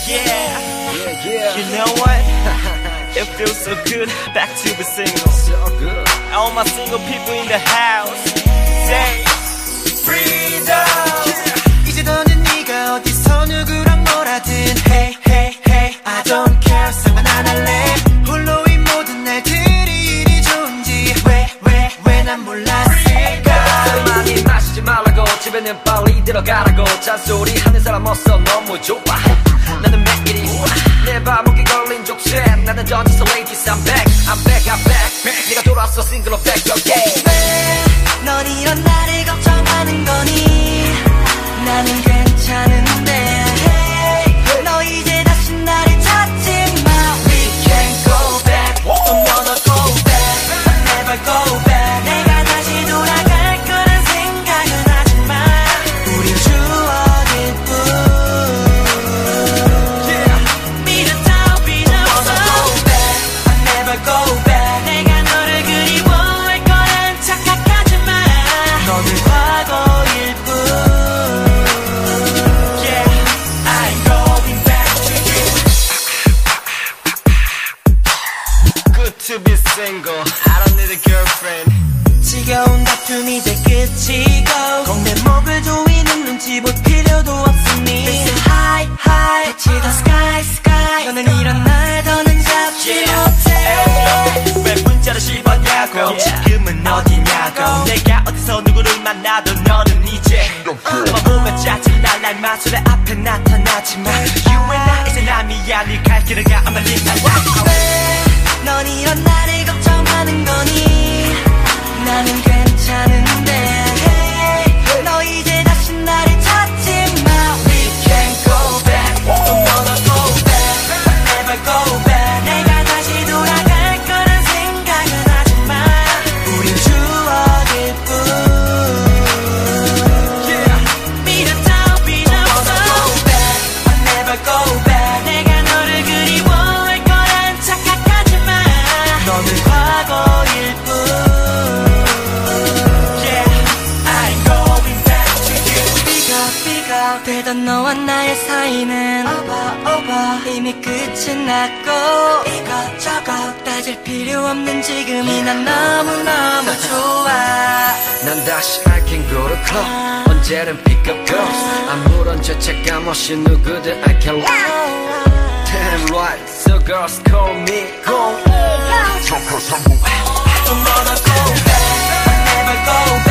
Yeah. You know what? It feels so good back to be single. So good. All my single people in the house say freedom. 이제 너는 네가 어디서 누구랑 놀아든 Hey hey hey I don't care 상관 안 할래 홀로인 모든 날들이 이리 좋은지 왜 난 몰랐을까 많이 마시지 말라고 집에는 빨리 들어가라고 잔소리 하는 사람 없어 너무 좋아 나는 매일이 내 발목에 걸린 족쇄 나는 던져서 ladies I'm back I'm back 네가 돌아왔어 싱글로 back again 왜 넌 이런 나를 걱정하는 거니 나는 괜찮은데 hey, 너 이제 다시 나를 찾지 마 We can't go back Don't wanna go back I never go back 내가 다시 돌아갈 거란 생각은 하지 마 우린 추억일 뿐 미련 따윈 없어 Don't wanna go back I never go back 내가 너를 그리워할 거란 착각하지 마 너는 과거일 뿐 To be single, I don't need a girlfriend. 지겨운 다툼 이제 끝이고 공내 목을 조이는 눈치 볼 필요도 없으니 This is high high touch the sky sky 너는 이런 날 더는 잡지 못해 왜 문자를 씹었냐고 지금은 어디냐고 내가 어디서 누구를 만나도 너는 이제 너만 보면 짜증날 날 마술의 앞에 나타나지만 You and I 이제 남이야 네 갈 길을 가 아마 네 달라 넌 이런 나를 걱정하는 거니 나는 괜찮은데 hey, 너 이제 다시 나를 찾지 마 We can't go back Don't wanna go back I never go back 내가 다시 돌아갈 거란 생각은 하지 마 우린 추억일 뿐 미련 따윈 없어 Don't wanna go back I never go back 내가 너를 그리워할 거란 착각하지 마 너는 과거일 뿐 Yeah, I'm going back to you 삐걱삐걱 되던 너와 나의 사이는 over 이미 끝은 났고 이것저것 따질 필요 없는 지금이 난 너무너무 좋아 난 다시 I can go to club 언제든 pick up girls 아무런 죄책감 없이 누구든 I can love Damn right, so girls call me go Don't wanna go back I never go back